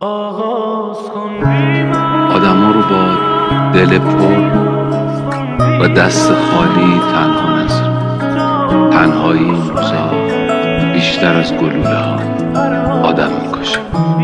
آدما رو با دل پر و دست خالی تنها نذار. تنهایی این روزا بیشتر از گلوله ها آدم میکشه.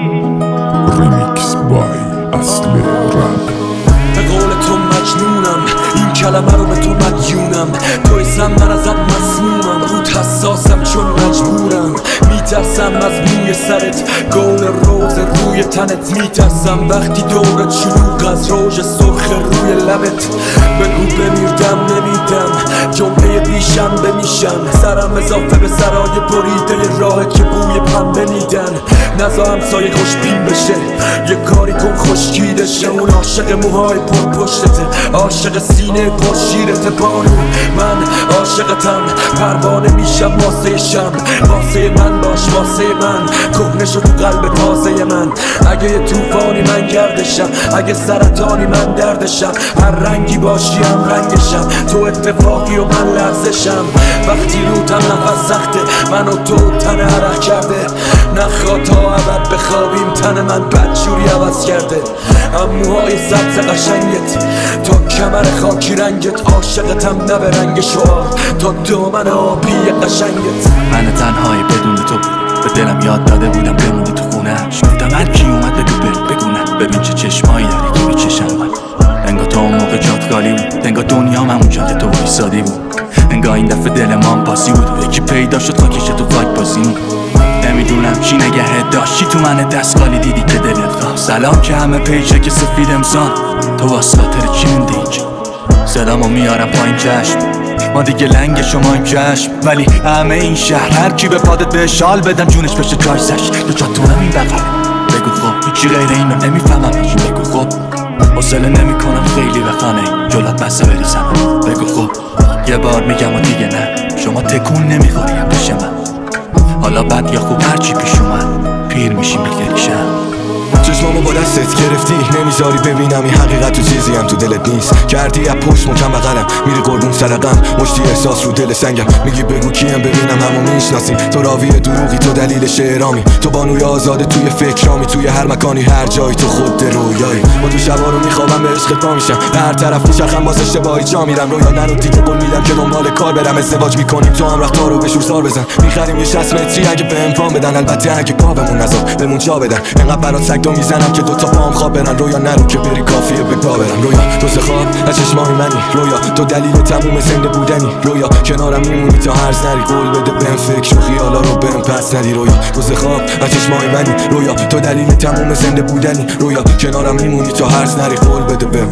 ریمیکس بای اصل رپ. به قول تو مجنونم، این کلمه رو به تو مدیونم. توی زن من ازت مسمومم، رود حساسم چون مجبورم. میترسم از موی سرت، گل روز روی تنت. میترسم وقتی دورت شلوغ از روژ سرخ روی لبت. بگو بمیردم نمیدم، جمعه بیشنبه میشم. سرم اضافه به سرای بریده راه که بوی پنبه میدن. نزا همسایه خوشبین بشه، یه کاری کن خشکیده شه. اون عاشق موهای پر پشتته، عاشق سینه پر شیرته. بانو من عاشقتم، پروانه میشم واسه شم. واسه من باش واسه من، کهنه شد تو قلب تازه من. اگه یه توفانی من گردشم، اگه سرطانی من دردشم. هر رنگی باشی هم رنگشم، تو اتفاقی و من لرزشم. وقتی روتم نفس سخته، من و تو تن عرق کرده. نخواه تا ابد بخوابیم، تن من بدجوری عوض کرده. اموهای سبز قشنگت تا کمر خاکی رنگت. عاشقتم نه به رنگ شعار، تا دامن آبی قشنگت. من تنهایی بدون تو به دلم یاد داده بودم بمونی تو خونه‌اش. گفتم هر کی اومد بگونه ببین چه چشمایی داری توی چشم من. انگار تو اون موقع جات خالی بود، انگار دنیام همون جا که تو وایسادی بود. انگار این دفعه دل ما هم پاسی بود و یکی پیدا شد خاکش تو فاک بازیمون. نمیدونم چی نگهت داشتی تو من دست خالی دیدی که دلت خواست. سلام که همه پیچه که سفید امسان، تو واسه خاطر چی موندی اینجا؟ صدامو میارم پایین چشم، ما دیگه لنگ شماییم چشم. ولی همه این شهر هر کی به پادت به شال بدم جونش بشه جایزش. تو جاتونم این بغل بگو خب هیچی غیر اینو نمیفهمم. بگو خب حوصله نمیکنم خیلی به خانه جلات بسه بریزم. بگو خب یه بار میگم و دیگه نه، شما تکون نمیخوری پیش من. حالا بد یا خوب هرچی پیش اومد، پیر میشی میگریشم. چشمامو با دستت گرفتی، نمیذاری ببینم این حقیقت تو چیزی هم تو دلت نیست. کردی از پشت مکم بغلم، میری قربون سرقم. مشتی احساس رو دل سنگم، میگی بگو کیم ببینم همو میشناسی. تو راوی دروغی، تو دلیل شعرامی. تو بانوی آزاده توی فکرامی، توی هر مکانی هر جایی تو خود رویایی. با تو شبا رو میخوابم به عشقت پا میشم، هر طرف میچرخم باز اشتباهی جا میرم. رویا نرو دیگه قول میدم که دنبال کار برم. ازدواج میکنیم تو هم رختا رو به شور سار بزن. میخریم یه 60 متری اگه به امکان بدن، البته اگه پامون نذار بمون جا بدن. انقدر برات سگ میزنم که دوتا پام خواب برن. رویا نرو که بری کافیه به پا برم. رویا تو خواب از چشمای منی، رویا تو دلیل تموم زنده بودنی. رویا کنارم میمونی تا هرز نری، قول بده بهم فکر و خیالا رو بهم پس ندی. رویا تو خواب از چشمای منی، رویا تو دلیل تموم زنده بودنی. رویا کنارم میمونی تا هرز نری، قول بده بهم.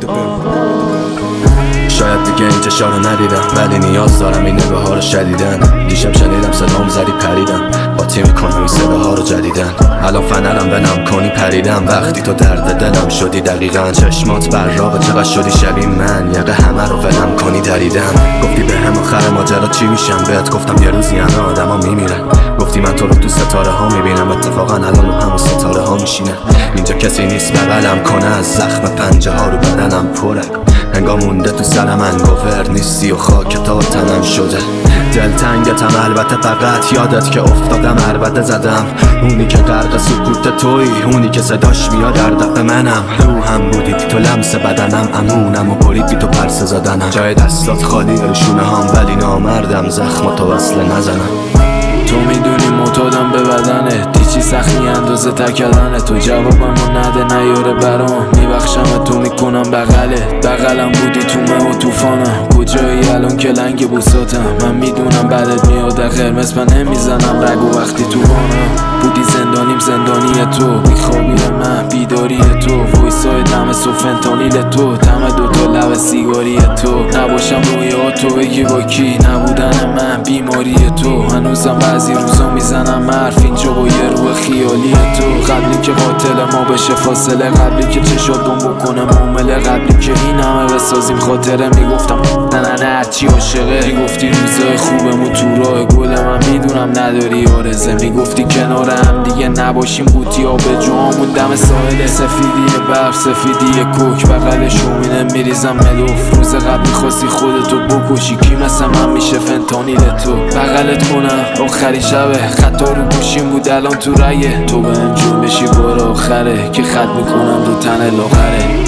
شاید دیگه انتشار رو ندیدم، ولی نیاز دارم این نگاه ها رو شدیدن. دیشب شنیدم صدام زدی پریدم، قاطی میکنم این صداها رو جدیدن. الان فنرم بنم کنی پریدم، وقتی تو درد دلم شدی دقیقا. چشمات براقه چقدر شدی شبیه من، یقه همه رو ولم کنی دریدم. گفتی به هم آخر ماجرا چی میشم، بهت گفتم یه روزی همه آدما میمیرن. گفتی من تو رو تو ستاره ها میبینم، اتفاقا الان رو همون ستاره ها میشینه. اینجا کسی نیست بغلم کنه، از زخم پنجه ها رو بدنم پره. انگار مونده تو سر من گوهر نیستی و خاک تا تنم شده. دلتنگتم البته فقط یادت که افتادم عربده زدم. اونی که غرق سکوت توی، اونی که صداش میاد در دفع منم. روحم بودی تو لمس بدنم، امونم و برید بی تو پرسه زدنم. جای دستات خالی رشونه هم، ولی نامردم زخم تو وصله نزنم. تو میدونی معتادم به بدنت، هیچی سختی اندازه تکلنه. تو جوابمو نده نیاره برام، میبخشم تو میکنم بغلم بودی تو مه و توفانم. کجایی الان که لنگ بوساتم، من میدونم بعدت میاد قرمز من نمیزنم رگو. وقتی تو بانم بودی زندانیم زندانی تو، میخوابی من بیداری تو. وایسای دم و فنتانیل تو، تم دوتا لب سیگاری تو. نباشم روی تو بگی با کی، نبودن من بیماری تو. هنوزم بعضی روزا میزنم حرف اینجا با یه روح خیالی تو. قبلی که قاتل ما بشه فاصله، قبلی که چشات بم بکنه معامله، قبلی که این همه بسازیم خاطره. میگفتم نه هرچی عاشقه، میگفتی روزای خوبمون تو راه گل من. میدونم نداری آرزه، میگفتی کنار هم دیگه نباشیم قوطی آب جوامون دم ساحل. سفیدی برف سفیدی کوک، بغلش رومینه میریزم ملوف. روز قبل میخواستی خودتو بکشی، کی مثل من میشه فنتانیل تو. بغلت کنم آخری شبه، خطا رو گوشیم بود الان تو رایه. تو به هم جون بشی بار آخر آخره که خط میکنم رو تن لاغره.